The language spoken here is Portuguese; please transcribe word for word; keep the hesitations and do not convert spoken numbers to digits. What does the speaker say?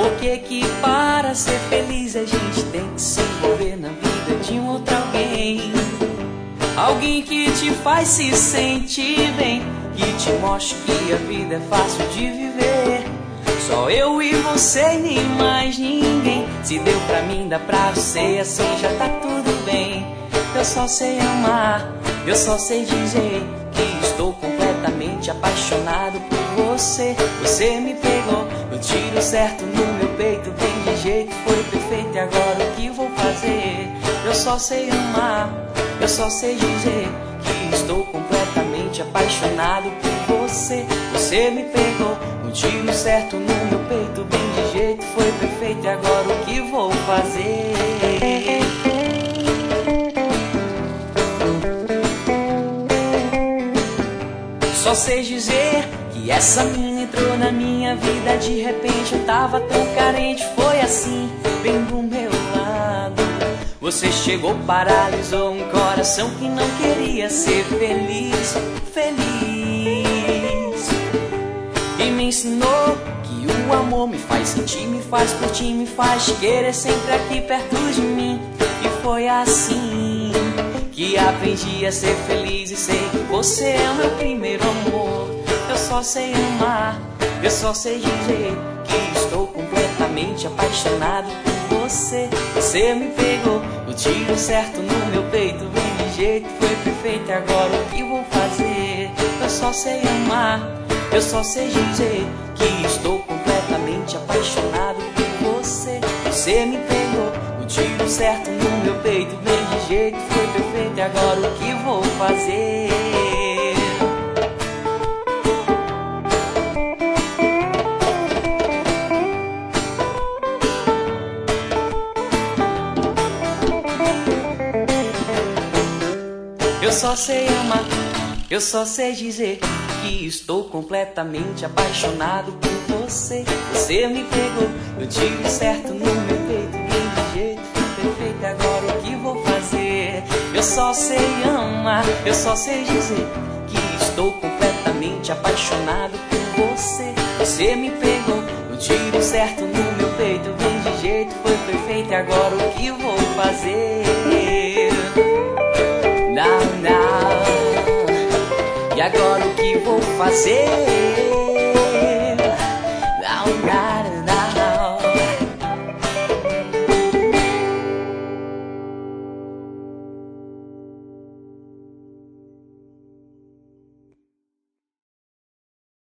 que que para ser feliz a gente tem que se envolver na vida de um outro alguém? Alguém que te faz se sentir bem, que te mostre que a vida é fácil de viver. Só eu e você, nem mais ninguém. Se deu pra mim, dá pra você, assim já tá tudo bem. Eu só sei amar, eu só sei dizer que estou completamente apaixonado por você. Você me pegou no tiro certo no meu peito, bem de jeito, foi perfeito. E agora o que vou fazer? Eu só sei amar, eu só sei dizer que estou completamente apaixonado por você. Você me pegou no tiro certo no meu peito, bem de jeito, foi perfeito. E agora o que vou fazer? Só sei dizer que essa mina entrou na minha vida. De repente eu tava tão carente, foi assim, bem do meu lado. Você chegou, paralisou um coração que não queria ser feliz, feliz. E me ensinou que o amor me faz sentir, me faz curtir, me faz querer sempre aqui perto de mim. E foi assim que aprendi a ser feliz e sei que você é o meu primeiro amor. Eu só sei amar, eu só sei dizer que estou completamente apaixonado por você. Você me pegou no tiro certo no meu peito, bem de jeito, foi perfeito. E agora o que vou fazer? Eu só sei amar, eu só sei dizer que estou completamente apaixonado por você. Você me pegou no tiro certo no meu peito, bem de jeito, foi perfeito. E agora o que vou fazer? Eu só sei amar, eu só sei dizer que estou completamente apaixonado por você. Você me pegou no tiro certo no meu peito, bem de jeito, perfeito. Agora o que vou fazer? Eu só sei amar, eu só sei dizer que estou completamente apaixonado por você. Você me pegou no tiro certo no meu peito, bem de jeito, foi perfeito. Agora o que vou fazer? Não, não. E agora o que vou fazer? Não, nada.